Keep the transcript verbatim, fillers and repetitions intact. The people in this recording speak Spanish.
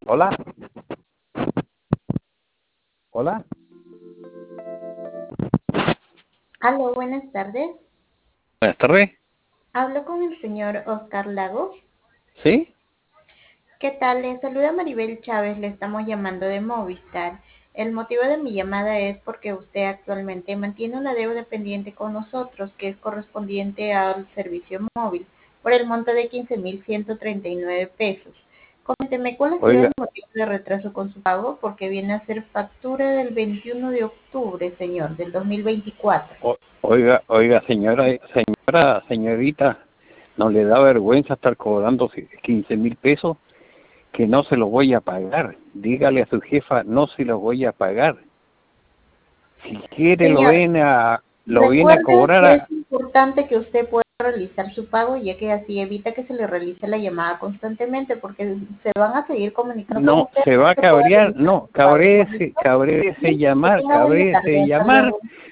Hola. Hola. Aló, buenas tardes. Buenas tardes. Hablo con el señor Oscar Lagos. ¿Sí? ¿Qué tal? Le saluda Maribel Chávez, le estamos llamando de Movistar. El motivo de mi llamada es porque usted actualmente mantiene una deuda pendiente con nosotros que es correspondiente al servicio móvil por el monto de quince mil ciento treinta y nueve pesos. Coménteme, ¿cuál ha sido Oiga, el motivo de retraso con su pago? Porque viene a ser factura del veintiuno de octubre, señor, del dos mil veinticuatro. o- oiga, oiga, señora, señora, señorita, ¿no le da vergüenza estar cobrando quince mil pesos? Que no se los voy a pagar. Dígale a su jefa, no se los voy a pagar. Si quiere lo Señor, viene a, lo viene a recuerde cobrar que a... es importante que usted pueda realizar su pago, ya que así evita que se le realice la llamada constantemente, porque se van a seguir comunicando con No, usted se va para a que pueda cabrear, realizar no, su pago, cabrece, ¿correcto? cabrece Bien, que llamar, tenga buena cabrece tarde. Hasta llamar, luego.